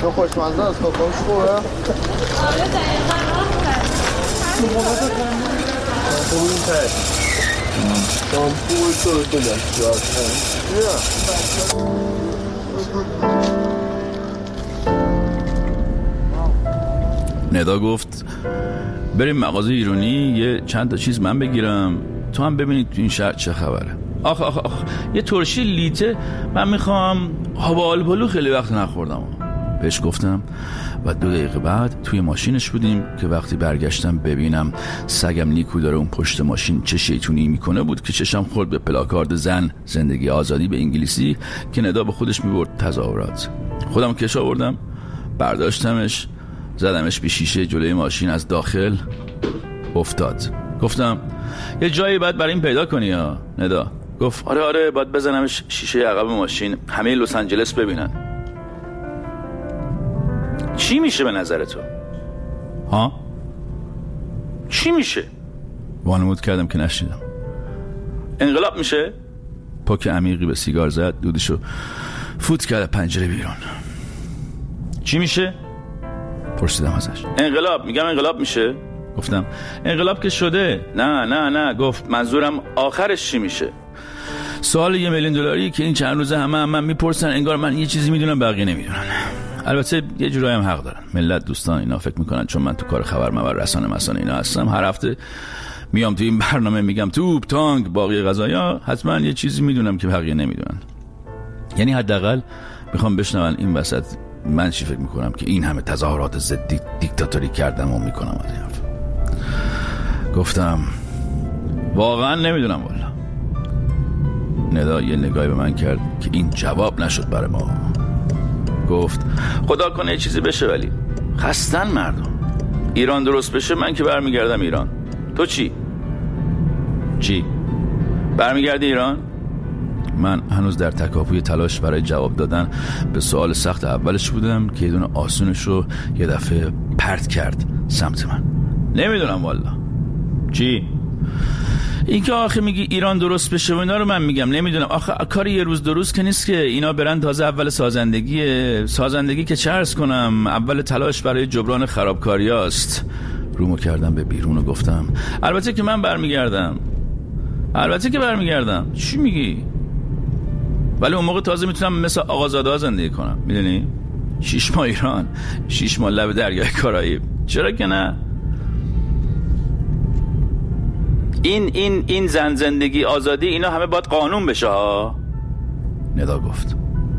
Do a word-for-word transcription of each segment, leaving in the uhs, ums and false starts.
تو خوشمزه است کاکاش خوبه؟ آره دقیقا آفر اون ته شامپو تو تو دستیار ندا گفت بریم مغازه ایرانی یه چند تا چیز من بگیرم تو هم ببینید تو این شهر چه خبره. آخ آخ آخ یه ترشی لیته من میخوام هوا آلبالو خیلی وقت نخوردم بهش گفتم و دو دقیقه بعد توی ماشینش بودیم که وقتی برگشتم ببینم سگم نیکو داره اون پشت ماشین چه شیطونی میکنه بود که چشم خورد به پلاکارد زن زندگی آزادی به انگلیسی که ندا به خودش میبرد تظاهرات. خودم کش آوردم برداشتمش زدمش به شیشه جلوی ماشین از داخل افتاد. گفتم یه جایی باید برای این پیدا کنی یا ندا؟ گفت آره آره باید بزنمش شیشه عقب ماشین همه لس آنجلس ببینن. چی میشه به نظر تو؟ ها؟ چی میشه؟ وانمود کردم که نشنیدم. انقلاب میشه؟ پاک عمیقی به سیگار زد دودشو فوت کرد پنجره بیرون. چی میشه؟ پرسیدم ازش. انقلاب میگم انقلاب میشه؟ گفتم انقلاب که شده. نه نه نه گفت منظورم آخرش چی میشه؟ سوال یه میلیون دلاری که این چند روزه همه هم من میپرسن انگار من یه چیزی میدونم بقیه نمیدونن. البته یه جورایی هم حق دارن. ملت دوستان اینا فکر میکنن چون من تو کار خبر مبر رسانه مسانه اینا هستم هر هفته میام تو این برنامه میگم توپ تانک باقی قضایا حتما یه چیزی میدونم که بقیه نمیدونن. یعنی حداقل میخوام بشنون این وسط من چی فکر میکنم که این همه تظاهرات ضد دیکتاتوری کردم و میکنم از این حرف. گفتم واقعا نمیدونم والا. ندا یه نگاهی به من کرد که این جواب نشد برای ما. گفت خدا کنه یه چیزی بشه ولی خستن مردم. ایران درست بشه من که برمیگردم ایران. تو چی؟ چی؟ برمیگردی ایران؟ من هنوز در تکاپوی تلاش برای جواب دادن به سوال سخت اولش بودم که یه دونه آسونش رو یه دفعه پرت کرد سمت من. نمیدونم والا. چی؟ این که آخه میگی ایران درست بشه و اینا رو من میگم نمیدونم. آخه کاری یه روز دو روز که نیست که اینا برن تازه اول سازندگیه. سازندگی که چه عرض کنم اول تلاش برای جبران خرابکاری هاست. رومو کردم به بیرون و گفتم البته که من برمیگردم. البته که برمیگردم. چی میگی؟ ولی اون موقع تازه میتونم مثل آقازاده ها زندگی کنم میدونی؟ شیش ماه ایران شیش ماه لب دریای کارائیب. چرا که نه؟ این این این زن زندگی آزادی اینا همه باید قانون بشه ها. ندا گفت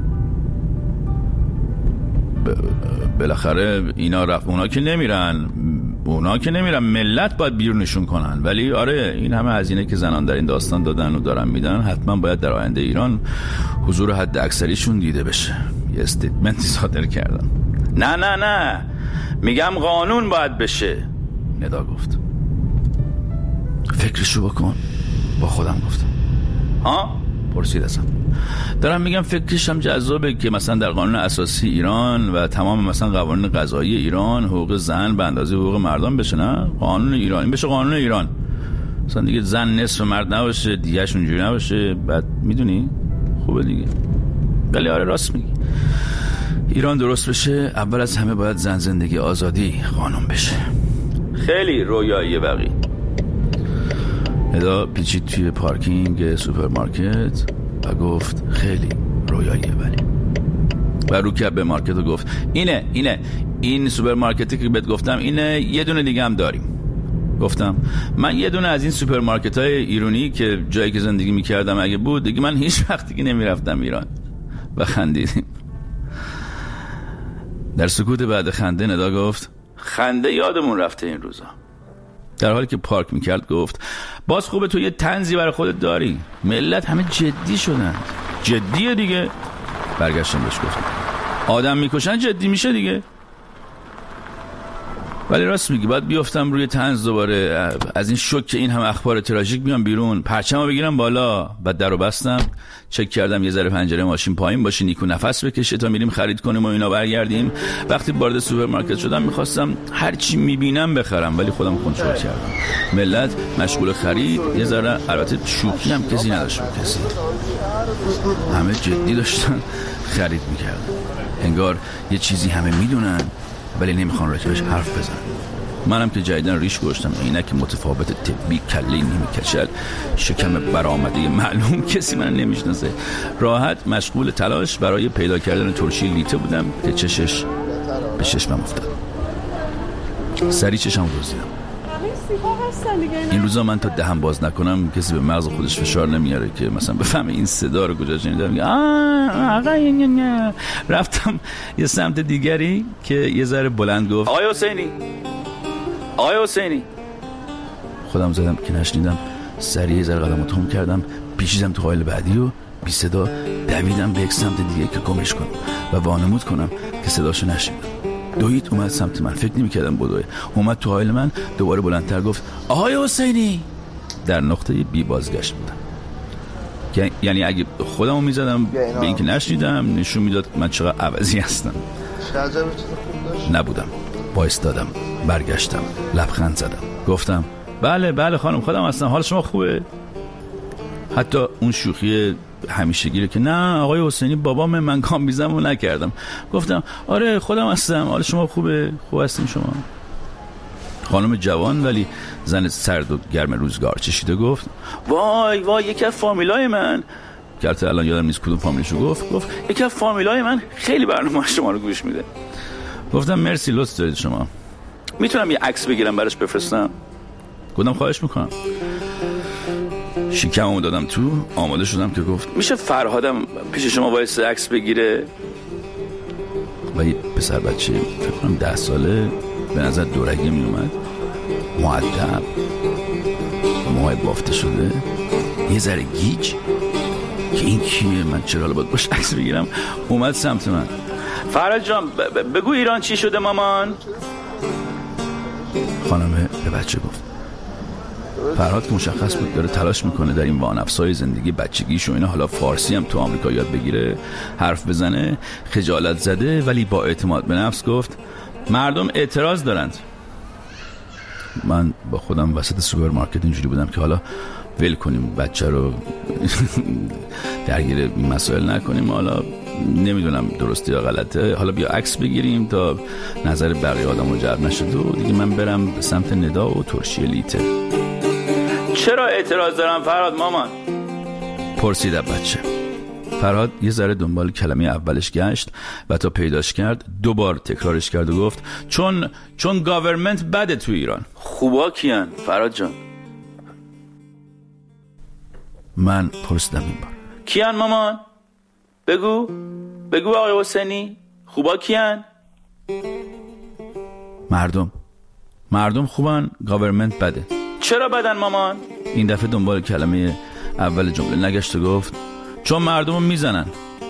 بالاخره اینا رفت اونا که نمیرن اونا که نمیرن ملت باید بیرونشون کنن. ولی آره این همه هزینه که زنان در این داستان دادن و دارن میدن حتما باید در آینده ایران حضور حد اکثریشون دیده بشه. یه استیتمنتی صادر کردم. نه نه نه میگم قانون باید بشه. ندا گفت فکرشو بکن. با خودم گفتم ها؟ پرسید ازم. دارم میگم فکرشم جذابه که مثلا در قانون اساسی ایران و تمام مثلا قوانین قضایی ایران حقوق زن به اندازه حقوق مردان بشه. نه قانون ایران این بشه قانون ایران مثلا دیگه زن نصف مرد نباشه دیگهش اونجوری نباشه. بعد میدونی خوبه دیگه. ولی آره راست میگی ایران درست بشه اول از همه باید زن زندگی آزادی قانون بشه. خیلی رویاییه بقیه. ندا پیچید توی پارکینگ سوپرمارکت و گفت خیلی رویاییه ولی و رو کرد به مارکت و گفت اینه اینه این سوپرمارکتی که بهت گفتم اینه یه دونه دیگه هم داریم. گفتم من یه دونه از این سوپرمارکت های ایرانی که جایی که زندگی میکردم اگه بود دیگه من هیچ وقت دیگه نمیرفتم ایران. و خندیدیم. در سکوت بعد خنده ندا گفت خنده یادمون رفته این روزا. در حالی که پارک میکرد گفت باز خوبه تو یه طنزی برای خودت داری. ملت همه جدی شدن. جدیه دیگه. برگشتم بهش گفتم آدم میکشن جدی میشه دیگه. ولی راست میگی باید بیافتم روی طنز دوباره. از این شوک که این هم اخبار تراژیک بیام بیرون پرچمو بگیرم بالا. بعد درو بستم چک کردم یه ذره پنجره ماشین پایین باشه نیکو نفس بکشه تا میریم خرید کنیم و اینا برگردیم. وقتی وارد سوپرمارکت شدم میخواستم هر چی میبینم بخرم ولی خودم کنترل کردم. ملت مشغول خرید یه ذره البته شوخی هم کسی نداشت. کسی همه جدی داشتن خرید میکردم. انگار یه چیزی همه میدونن ولی نمیخوان راجبش حرف بزنن. منم که جدیدن ریش گذاشتم، عینک متفاوت طبی، کله نیمه کچل، شکم برآمده معلوم، کسی من نمیشناسه، راحت مشغول تلاش برای پیدا کردن ترشی لیته بودم که چشش به چشمم افتاد. سری چشم دزدیدم. این روزا من تا دهم باز نکنم کسی به مغز خودش فشار نمیاره که مثلا بفهمه این صدا رو کجا شنیدم. میگه آه آقا این رفتم یه سمت دیگری که یه ذره بلند گفت آقای حسینی، آقای حسینی. خودم زدم که نشنیدم. سریع ذره قدمو تون کردم، پیچیدم تو حائل بعدی و بی صدا دویدم به یک سمت دیگه که گمش کنم و وانمود کنم که صداشو نشنیدم. دوید اومد سمت من، فکر نمی‌کردم بدوه. اومد تو حائل من، دوباره بلندتر گفت آقای حسینی. در نقطه بی بازگشت بودم. یعنی اگه خودمو میزدم به اینکه نشنیدم نشون میداد من چقدر عوضی هستم. نبودم. بایستادم، برگشتم، لبخند زدم، گفتم بله بله خانم خودم هستم، حال شما خوبه؟ حتی اون شوخی همیشگی رو که نه آقای حسینی بابام من کام بیزم رو نکردم. گفتم آره خودم هستم، حال شما خوبه؟ خوب هستیم شما؟ خانم جوان ولی زن سرد و گرم روزگار چشیده گفت وای وای یکی از فامیلای من، که البته الان یادم نیست کدوم فامیلشو گفت، گفت یکی از فامیلای من خیلی برنامه شما رو گوش میده. گفتم مرسی لطف دارید شما، میتونم یه عکس بگیرم براش بفرستم؟ گفتم خواهش میکنم. شیکمو دادم تو، آماده شدم که گفت میشه فرهادم پیش شما وایس عکس بگیره؟ و یه پسر بچه فکر کنم ده ساله به نظر دورگی می اومد، مؤدب، موهای بافته شده، یه ذره گیج که این کیه، من چرا حالا باید باش عکس بگیرم. اومد سمت من. فرهاد جان بگو ایران چی شده مامان؟ خانم به بچه گفت. فرهاد که مشخص بود داره تلاش میکنه در این وانفسای زندگی بچگیش و اینا حالا فارسی هم تو آمریکا یاد بگیره، حرف بزنه، خجالت زده ولی با اعتماد به نفس گفت مردم اعتراض دارند. من با خودم وسط سوپرمارکت اینجوری بودم که حالا ول کنیم بچه رو درگیر این مسائل نکنیم، حالا نمیدونم درسته یا غلطه، حالا بیا عکس بگیریم تا نظر بقیه آدم رو جلب نشده و دیگه من برم به سمت ندا و ترشی لیته. چرا اعتراض دارم فرهاد مامان؟ پرسید بچه. فرهاد یه ذره دنبال کلمه اولش گشت و تا پیداش کرد دوبار تکرارش کرد و گفت چون چون گاورمنت بده تو ایران. خوبا کیان فرهاد جان؟ من پرسیدم این بار کیان مامان؟ بگو بگو آقای حسینی خوبا کیان؟ مردم مردم خوبن، گاورمنت بده. چرا بدن مامان؟ این دفعه دنبال کلمه اول جمله نگشت و گفت چون مردم رو میزنن.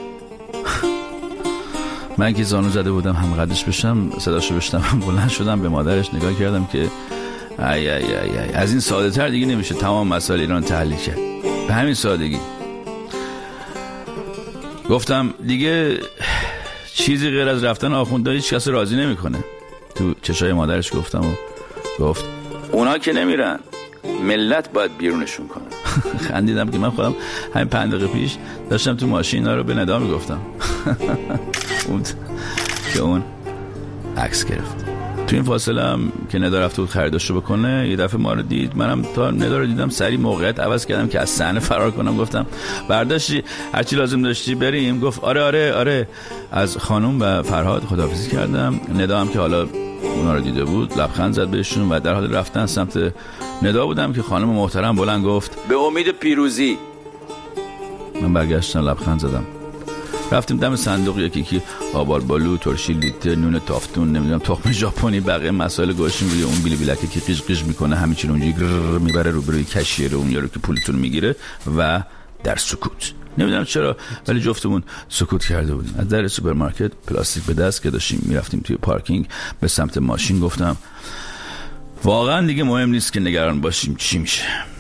من که زانو زده بودم هم قدش بشم صداشو بشتم، بلند شدم به مادرش نگاه کردم که ای ای ای ای از این ساده تر دیگه نمیشه تمام مسائل ایران تحلیل کرد به همین سادگی. گفتم دیگه چیزی غیر از رفتن آخونده هیچ کس راضی نمیکنه. تو چشای مادرش گفتم و گفت اونا که نمیرن، ملت باید بیرونشون کنن. خندیدم که من خودم همین پنج دقیقه پیش داشتم تو ماشین رو به ندا میگفتم. بود که اون عکس گرفت. تو این فاصله هم که ندا رفته بود خریداشو بکنه یه دفعه ما رو دید. منم تا ندا رو دیدم سری موقعیت عوض کردم که از صحنه فرار کنم. گفتم برداشتی هرچی لازم داشتی بریم؟ گفت آره آره آره. از خانم و فرهاد خداحافظی کردم. ندا هم که حالا اونا رو دیده بود لبخند زد بهشون و در حال رفتن سمت ندا بودم که خانم محترم بلند گفت به امید پیروزی. من برگشتم لبخند زدم. رفتیم دم صندوق یکی که آبالبالو، ترشی لیته، نون تافتون، نمیدونم تخم ژاپنی، بقیه مسائل گوشیم روی اون بیلی بیلکه که قیش قیش میکنه همین چیز اونجوری میبره روبروی کشیر اون یارو که پولتون میگیره و در سکوت. نمیدونم چرا ولی جفتمون سکوت کرده بودیم. از در سوپرمارکت پلاستیک به دست که داشتیم میرفتیم توی پارکینگ به سمت ماشین گفتم واقعا دیگه مهم نیست که نگران باشیم چی میشه.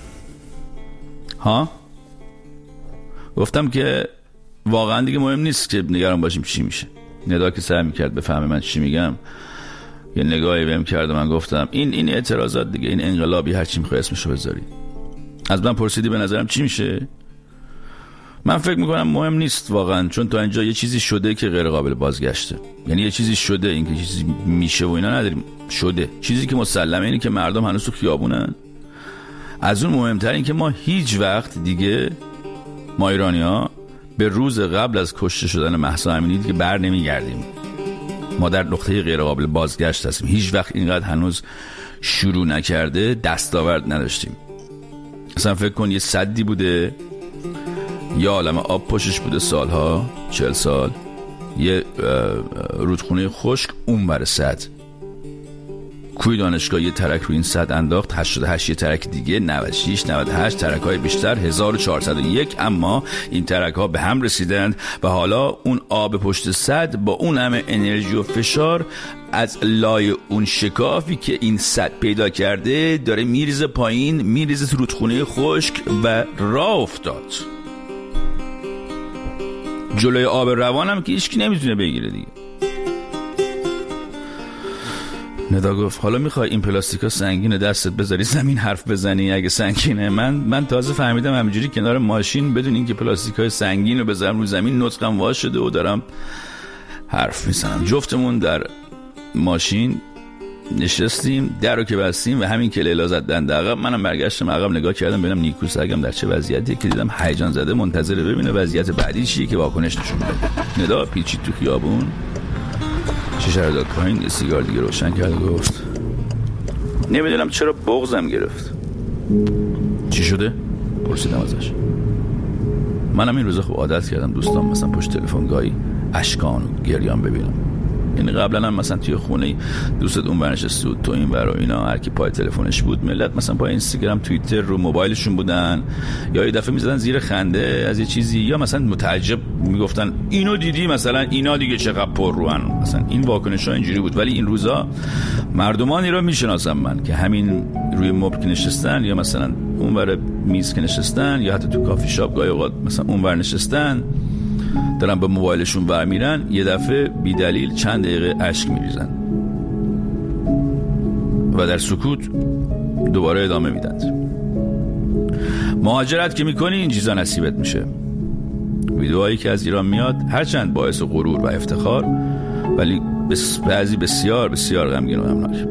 ها؟ گفتم که واقعا دیگه مهم نیست که نگران باشیم چی میشه. ندا که سعی میکرد بفهمه من چی میگم یه نگاهی بهم کرد و من گفتم این این اعتراضات دیگه، این انقلابی هر چی میخوای اسمشو بذاری. از من پرسیدی به نظرم چی میشه؟ من فکر میکنم مهم نیست واقعا، چون تا اینجا یه چیزی شده که غیر قابل بازگشته. یعنی یه چیزی شده، این که چیزی میشه و اینا نداریم، شده. چیزی که مسلمه اینه که مردم هنوز تو خیابونن. از اون مهمتر این که ما هیچ وقت دیگه ما ایرانی‌ها به روز قبل از کشته شدن مهسا امینی دیگه بر نمیگردیم. ما در نقطه غیر قابل بازگشت هستیم. هیچ وقت اینقدر هنوز شروع نکرده دستاورد نداشتیم. مثلا فکر کن یه سدی بوده، یه عالمه آب پشتش بوده سالها، چهل سال، یه رودخونه خشک اون بر سد، کوی دانشگاه یه ترک رو این سد انداخت، هشتاد و هشت یه ترک دیگه، نود و شش نود و هشت ترک های بیشتر، هزار و چهارصد و یک. اما این ترک ها به هم رسیدند و حالا اون آب پشت سد با اون همه انرژی و فشار از لای اون شکافی که این سد پیدا کرده داره میریزه پایین، میریزه تو رودخونه خشک و راه افتاد. جلوی آب روان هم که هیچکی نمیتونه بگیره دیگه. ندا گفت حالا میخوای این پلاستیکا سنگینه دستت بذاری زمین حرف بزنی اگه سنگینه؟ من من تازه فهمیدم همینجوری کنار ماشین بدون اینکه پلاستیکای سنگین رو بذارم رو زمین نطقم وا شده و دارم حرف میزنم. جفتمون در ماشین نشستیم، در رو که بستیم و همین که لیلا زد دنده عقب، منم برگشتم عقب نگاه کردم ببینم نیکو سگم در چه وضعیتی، که دیدم هیجان زده منتظره ببینه وضعیت بعدی چیه که واکنش نشون بده. ندا پیچید تو خیابون، شیشه رو داد پایین، یه سیگار دیگه روشن کرد و گفت نمیدونم چرا بغضم گرفت. چی شده؟ پرسیدم ازش. منم این روزا خوب عادت کردم دوستان مثلا پشت تلفن گاهی اشکان و گریان ببینم. یعنی قبلا هم مثلا توی خونه دوستت اون برنشسته بود، تو این ور و اینا، هر کی پای تلفنش بود، ملت مثلا پای اینستاگرام توییتر رو موبایلشون بودن، یا یه دفعه میزدن زیر خنده از یه چیزی، یا مثلا متعجب میگفتن اینو دیدی مثلا اینا دیگه چقدر پر روان، مثلا این واکنش‌ها اینجوری بود. ولی این روزا مردمانی رو میشناسم من که همین روی مبل که نشستن، یا مثلا اون ور میز که نشستن، یا حتی تو کافی شاپ گاهی اوقات مثلا اون ور نشستن، دارن با موبایلشون برمیرن، یه دفعه بی دلیل چند دقیقه اشک میریزن و در سکوت دوباره ادامه میدن. مهاجرت که میکنی این چیزا نصیبت میشه. ویدئوهایی که از ایران میاد هرچند باعث غرور و افتخار، ولی بعضی بسیار بسیار غمگین و غمناک.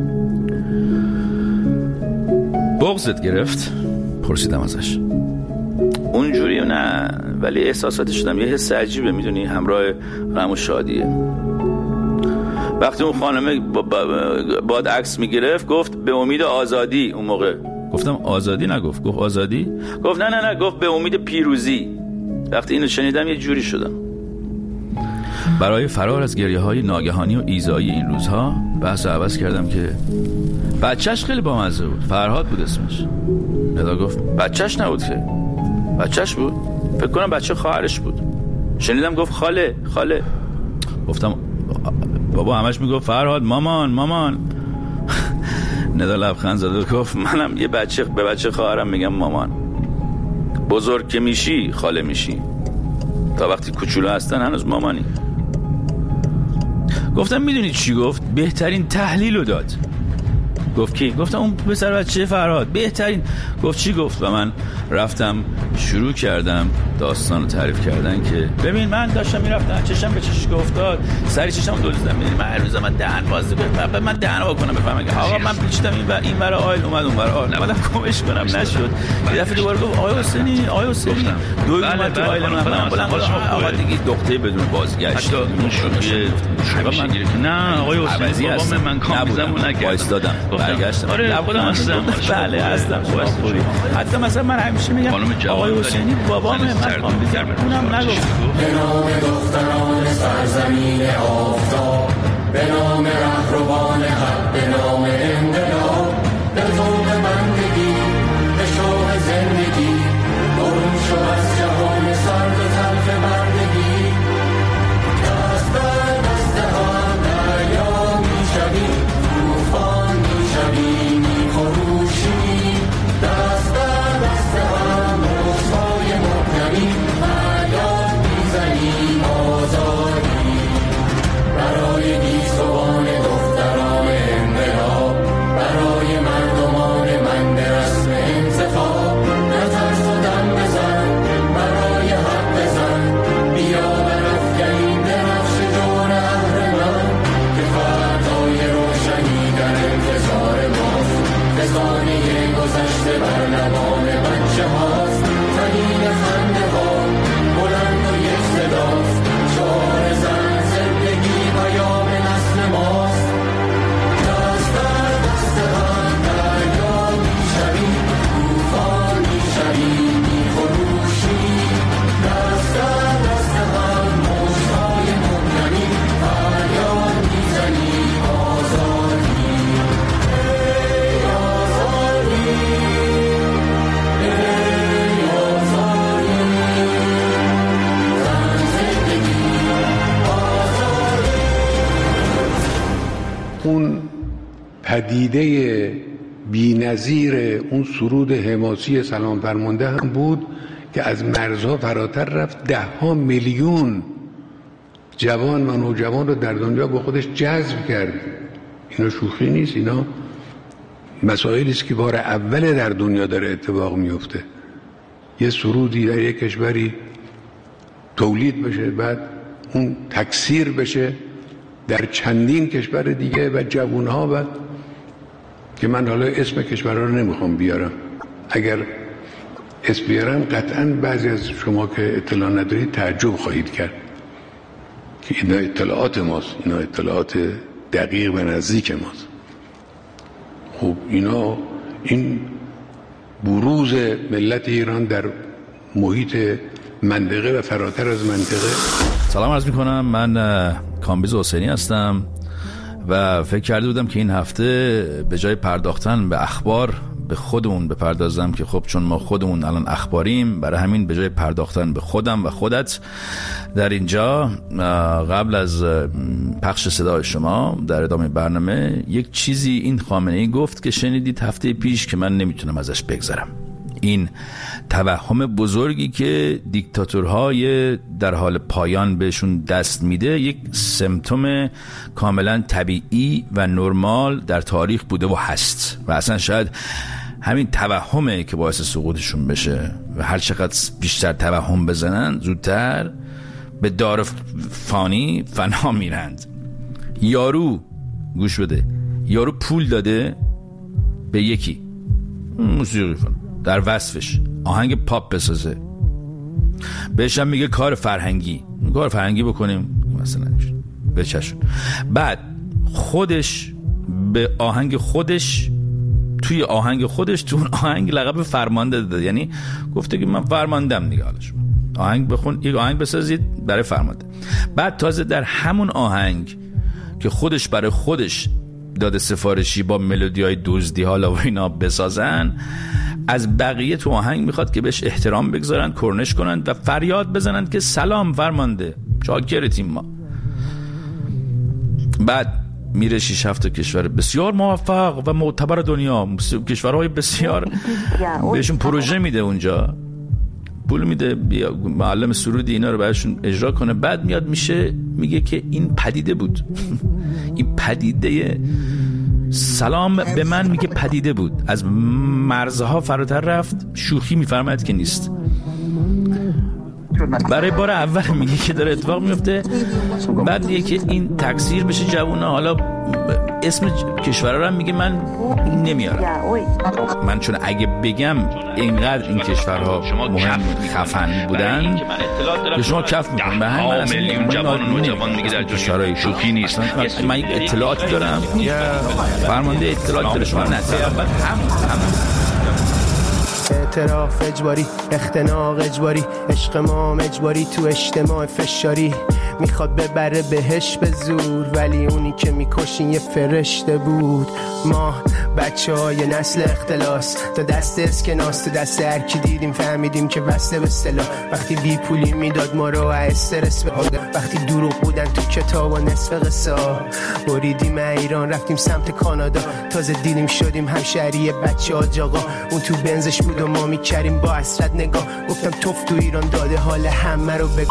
بغضت گرفت؟ پرسیدم ازش. اونجوری نه، ولی احساساتی شدم یه حس عجیبه، میدونی، همراه غم و شادیه. وقتی اون خانمه باد عکس میگرفت گفت به امید آزادی. اون موقع گفتم آزادی نگفت، گفت آزادی؟ گفت نه نه نه، گفت به امید پیروزی. وقتی اینو شنیدم یه جوری شدم. برای فرار از گریه های ناگهانی و ایذایی این روزها بحث عوض کردم که بچهش خیلی بامزه بود، فرهاد بود اسمش. ندا گفت بچهش نبود که، بچهش بود، فکر کنم بچه خواهرش بود. شنیدم گفت خاله خاله. گفتم بابا همش میگفت فرهاد مامان مامان. ندا لبخند زد و گفت منم یه بچه به بچه خواهرم میگم مامان. بزرگ که میشی خاله میشی، تا وقتی کوچولو هستن هنوز مامانی. گفتم میدونی چی گفت؟ بهترین تحلیل رو داد. گفت کی؟ گفتم اون پسر بچه فرهاد بهترین. گفت چی گفت؟ و من رفتم شروع کردم داستان رو تعریف کردن که ببین من داشتم میرفتم چشم به چشش افتاد، سری چشم دوزیدم، میدونی من هر روز من دهن باز کنم، من دهن وا کنم بفهمم آقا من پیچیدم این ور این ور آیل اومد اون ور آیل، نمیدونم کمش کنم نشد. یه دفعه دوباره گفت آقا حسینی آقا حسینی دوی اومد تو آیل من بلند بلند آقا دیگه نقطه بدون بازگشت. نه آقا حسینی بابا من کامزمو نکردم، وایسادم برگشتم. آره خودم هستم. بله هستم. حتی مثلا من همیشه میگم آقای حسینی بابام من کامپیوتر اونم نگفت. به نام دختران سرزمین آفتاب، به نام رهروان حق، به نام انقلاب، به طوق بندگی، به شوق زندگی، برون شو از جهان سرد و تلخ بردگی. دست در دست هم دریا میشوی، طوفان میشوی میخروشی. دست در دست هم رسوای محکمی، فریاد میزنیم آزادی. اون پدیده بی‌نظیر اون سرود حماسی سلام فرمانده هم بود که از مرزها فراتر رفت، ده ها میلیون جوان و نوجوان رو در دنیا با خودش جذب کرد. اینا شوخی نیست، اینا مسائلی است که بار اول در دنیا داره اتفاق میفته. یه سرودی در یک کشوری تولید بشه، بعد اون تکثیر بشه در چندین کشور دیگه و جوانها، و که من حالا اسم کشورها رو نمیخوام بیارم، اگر اسم بیارم قطعا بعضی از شما که اطلاع ندارید تعجب خواهید کرد که اینا اطلاعات ماست، اینا اطلاعات دقیق و نزدیک ماست. خب اینا این بروز ملت ایران در محیط منطقه و فراتر از منطقه. سلام عرض میکنم، من کامبیز حسینی هستم و فکر کرده بودم که این هفته به جای پرداختن به اخبار به خودمون بپردازم که خب چون ما خودمون الان اخباریم، برای همین به جای پرداختن به خودم و خودت در اینجا قبل از پخش صدای شما در ادامه برنامه یک چیزی این خامنه‌ای گفت که شنیدید هفته پیش که من نمیتونم ازش بگذرم. این توهم بزرگی که دیکتاتورهای در حال پایان بهشون دست میده یک سمپتوم کاملا طبیعی و نرمال در تاریخ بوده و هست، و اصلا شاید همین توهمه که باعث سقوطشون بشه و هر چقدر بیشتر توهم بزنن زودتر به دار فانی فنا میرند. یارو گوش بده، یارو پول داده به یکی موسیقی فن در وصفش آهنگ پاپ بسازه، بهش هم میگه کار فرهنگی، کار فرهنگی بکنیم مثلا بچشون، بعد خودش به آهنگ خودش توی آهنگ خودش تو اون آهنگ لقب فرمانده داده، یعنی گفته که من فرماندم دیگه، حالا شما آهنگ بخون، یک آهنگ بسازید برای فرمانده. بعد تازه در همون آهنگ که خودش برای خودش داده سفارشی با ملودیای دزدی حالا و اینا بسازن، از بقیه تو آهنگ میخواد که بهش احترام بگذارن، کرنش کنن و فریاد بزنن که سلام فرمانده، چاکرتیم ما. بعد میره شش هفت کشور بسیار موفق و معتبر دنیا، کشورهای بسیار بهشون پروژه میده، اونجا پول میده، معلم سرودی اینا رو براشون اجرا کنه. بعد میاد میشه میگه که این پدیده بود این پدیده سلام به من میگه پدیده بود، از مرزها فراتر رفت، شوخی میفرماید که نیست. برای بار اول میگه که داره اتفاق میفته، بعد میگه که این تکثیر بشه جوونا، حالا اسم کشورها رو میگه من نمیارم، من چون اگه بگم اینقدر این کشورها مهم خفن بودن به شما کف میکنم، به همین من اصلا میلیون جوان و نوجوان میگه در کشورهای شوخی نیست. من یک اطلاعاتی دارم، فرمانده اطلاعاتی داره، شما نتیجه بعد هم هم اعتراف اجباری، اختناق اجباری، عشق ما اجباری تو اجتماع فشاری، میخواد ببره بهش به زور، ولی اونی که میکشین یه فرشته بود. ما بچه های نسل اختلاس، تا دست اسکناس، تا دست هرکی دیدیم فهمیدیم که وصله به سلا. وقتی بی پولی میداد ما رو استرس بهاده، وقتی دروغ بودن تو کتاب و نصف قصه، بریدیم ایران رفتیم سمت کانادا، تازه دیدیم شدیم همشهری بچه ها جاقا. اون تو بنزش بود و ما میکریم با حسرت نگاه، گفتم توف تو ایران داده حال همه رو بگو.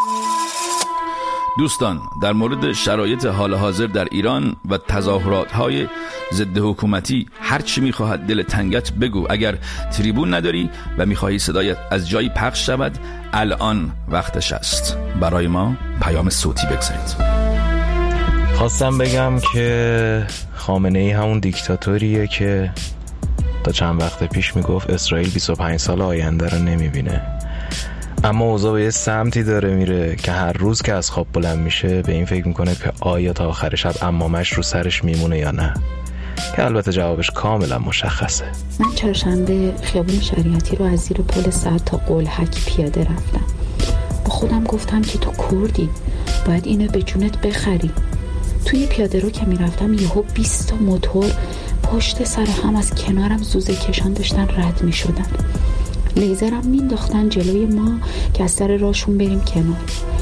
دوستان، در مورد شرایط حال حاضر در ایران و تظاهرات‌های ضد حکومتی هر چی می‌خواهد دل تنگت بگو. اگر تریبون نداری و می‌خواهی صدایت از جایی پخش شود، الان وقتش است. برای ما پیام صوتی بگذارید. خواستم بگم که خامنه‌ای همون دیکتاتوریه که تا چند وقت پیش میگفت اسرائیل بیست و پنج سال آینده رو نمیبینه، اما اوضاع به یه سمتی داره میره که هر روز که از خواب بلند میشه به این فکر میکنه که آیا تا آخر شب عمامش رو سرش میمونه یا نه، که البته جوابش کاملا مشخصه. من چهارشنبه خیابون شریعتی رو از زیر پل سعد تا قلهک پیاده رفتم. با خودم گفتم که تو کردی، باید اینو به جونت بخری. توی پیاده رو که میرفتم یهو بیست تا موتور پشت سر هم از کنارم زوزه کشان داشتن رد میشدن، لیزرم مینداختن جلوی ما که از سر راهشون بریم کنار.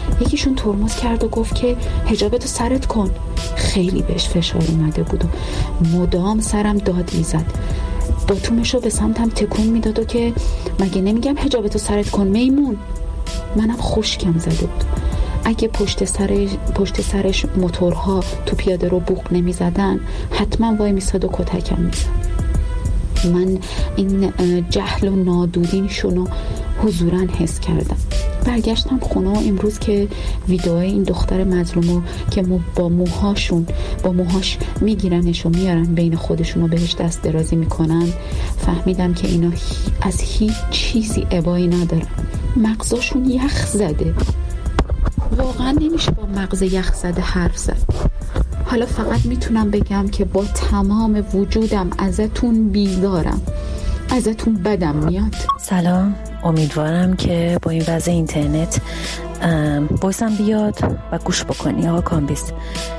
یکیشون ترمز کرد و گفت که حجابتو سرت کن. خیلی بهش فشار اومده بود و مدام سرم داد میزد. باتومشو به سمتم تکون میداد و که مگه نمیگم حجابتو سرت کن میمون. منم خشکم زده بود. اگه پشت سرش پشت سرش موتورها تو پیاده رو بوق نمیزدن حتما وای میساد و کتکم میزد. من این جهل و نادودینشونو حضوراً حس کردم. برگشتم خونه و امروز که ویدئوی این دختر مظلومو که با موهاشون با موهاش میگیرنش و میارن بین خودشون و بهش دست درازی میکنن فهمیدم که اینا از هیچ چیزی ابایی ندارن. مغزشون یخ زده. واقعا نمیشه با مغز یخ زده حرف زد. حالا فقط میتونم بگم که با تمام وجودم ازتون بیزارم، ازتون بدم میاد. سلام، امیدوارم که با این وضع اینترنت بایستم بیاد و گوش بکنی. آقا کامبیز،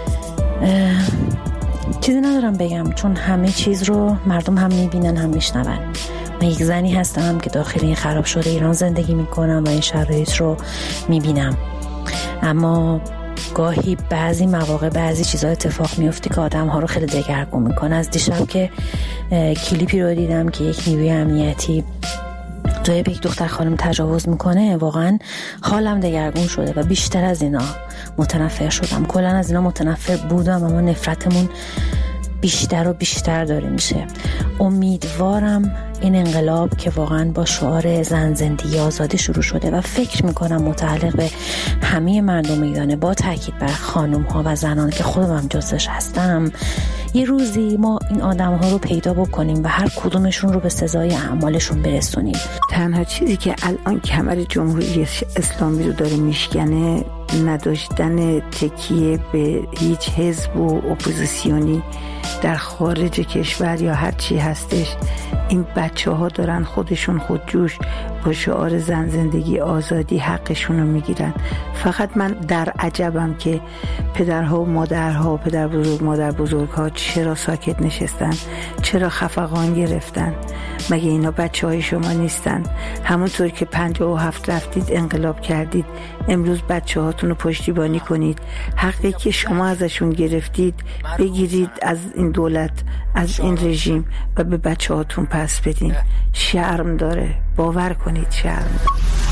چیزی ندارم بگم چون همه چیز رو مردم هم میبینن هم میشنون. من یک زنی هستم که داخل این خراب شده ایران زندگی میکنم و این شرایط رو میبینم، اما گاهی بعضی مواقع بعضی چیزا اتفاق میفته که آدم ها رو خیلی دگرگون میکنه. از دیشب که کلیپی رو دیدم که یک نیروی امنیتی توی یک دختر خانم تجاوز میکنه، واقعا حالم دگرگون شده و بیشتر از اینا متنفر شدم. کلا از اینا متنفر بودم اما نفرتمون بیشتر و بیشتر داره میشه. امیدوارم این انقلاب که واقعا با شعار زن زندگی آزادی شروع شده و فکر میکنم متعلق به همه مردم ایرانه، با تاکید بر خانم ها و زنان که خودم هم جزش هستم، یه روزی ما این آدم ها رو پیدا بکنیم و هر کدومشون رو به سزای اعمالشون برسونیم. تنها چیزی که الان کمر جمهوری اسلامی رو داره میشکنه نداشتن تکیه به هیچ حزب و اپوزیسیونی در خارج کشور یا هر چی هستش. این بچه ها دارن خودشون خودجوش با شعار زن زندگی آزادی حقشون رو میگیرن. فقط من در عجبم که پدرها و مادرها و پدر بزرگ مادر بزرگ ها چرا ساکت نشستن، چرا خفقان گرفتن. مگه اینا بچه های شما نیستن؟ همونطور که پنجاه و هفت رفتید انقلاب کردید، امروز بچه هاتون رو پشتیبانی کنید. حقی که شما ازشون گرفتید بگیرید از این دولت، از این رژیم و به بچه هاتون پس بدین. شرم داره، باور کنید شرم.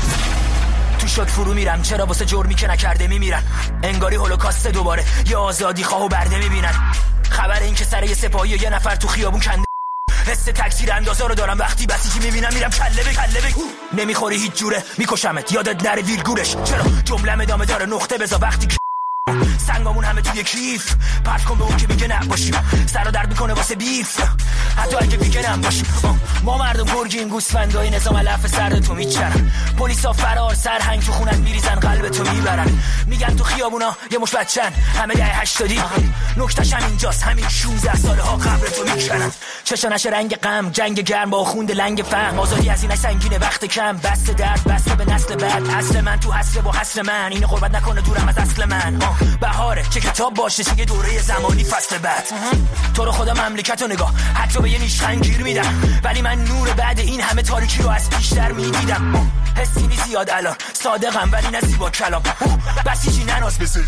تو شد فرو میرم، چرا واسه جرمی که نکرده میمیرن؟ انگاری هولوکاست دوباره، یه آزادی خواه و برده میبینن. خبر این که سر یه سپاهی و یه نفر تو خیابون کنده، حس تکثیر اندازه رو دارم وقتی بسیجی میبینم میرم کله به کله به. نمیخوری هیچ جوره میکشمت، یادت نره ویلگورش. چرا جمله‌م ادامه داره، نقطه بذار وقتی که سنگامون همه توی کیف. پرت کن به اون که میگه نباشیم، سر و درد میکنه واسه بیف، حتی اگه میگه نباشیم. ما مردم گرگیم، گوسفندای نظام علف سرد تو میچرن. پلیسا فرار، سرهنگ تو خونت میریزن، قلب تو میبرن. میگن تو خیابونا یه مش بچن، همه ده هشتادی. نکتش هم اینجاست، همین شونزده ساله ها قبر تو میکنن. چشا نشه رنگ غم، جنگ گرم با خوند لنگ فهم. آزادی از این سنگینه وقت کم، بس درد بس به نسل بعد. اصل من تو حسل با حسل من، اینو قربت نکنه دورم از اصل من. بهاره چه کتاب باشه چه دوره زمانی فصل بعد. تو رو خدا مملکت رو نگاه، حتی به یه نیشخند گیر میدم، ولی من نور بعد این همه تاریکی رو از پیشتر میدیدم. حسی نی زیاد الان، صادقم ولی نه زیبا کلام. بسیجی نناز بزید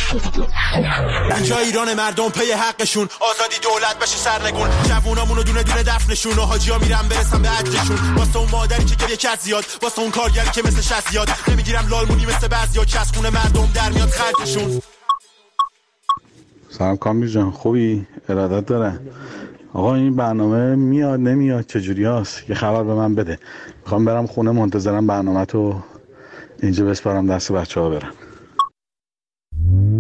اینجا ایران مردم پی حقشون، آزادی دولت بشه سرنگون. جوونامونو دونه دونه دفنشون و حاجیا میرن برسن به اجرشون. واسه اون مادری که گریه کرد زیاد، واسه اون کارگری که مثل شست زیاد. نمیگیرم لالمونی مثل بعضیا، چسخونه مردم در میاد خرجشون. سلام کامبیز جان، خوبی؟ ارادت داره. آقا این برنامه میاد نمیاد چجوری هست؟ یه خبر به من بده. میخوام برم خونه، منتظرم برنامه تو اینجا بسپارم دست بچه ها برم.